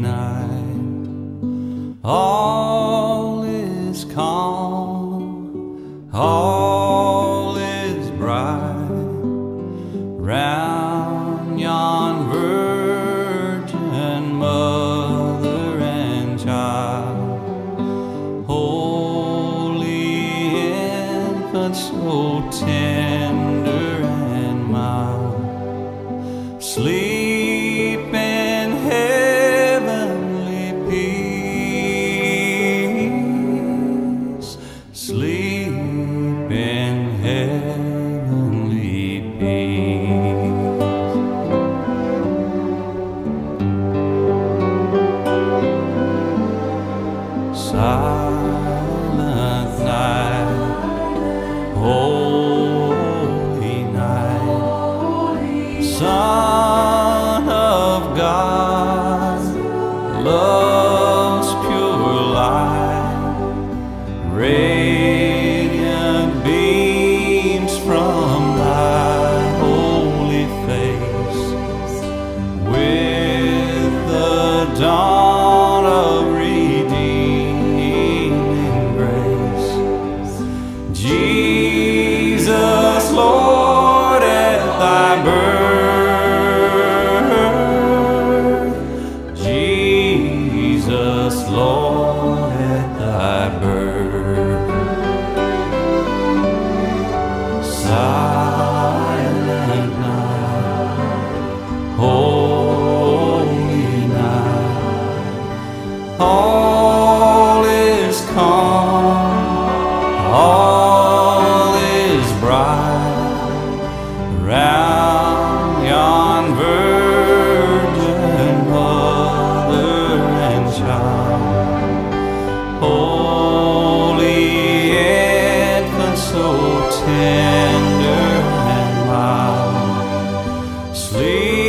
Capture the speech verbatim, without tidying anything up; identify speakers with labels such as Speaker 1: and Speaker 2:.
Speaker 1: night, all is calm, all is bright round yon virgin mother and child, holy infant, so tender and mild. Sleep in heavenly peace, sleep in heavenly peace. Silent night, holy night, Son of God, love's pure light, radiant beams from thy holy face, with the dawn of redeeming grace. Jesus, Lord, at thy birth, Jesus, Lord, at thy birth. Silent night, holy night, all is calm, all is bright round yon virgin mother and child, holy infant, so tender and mild. Sleep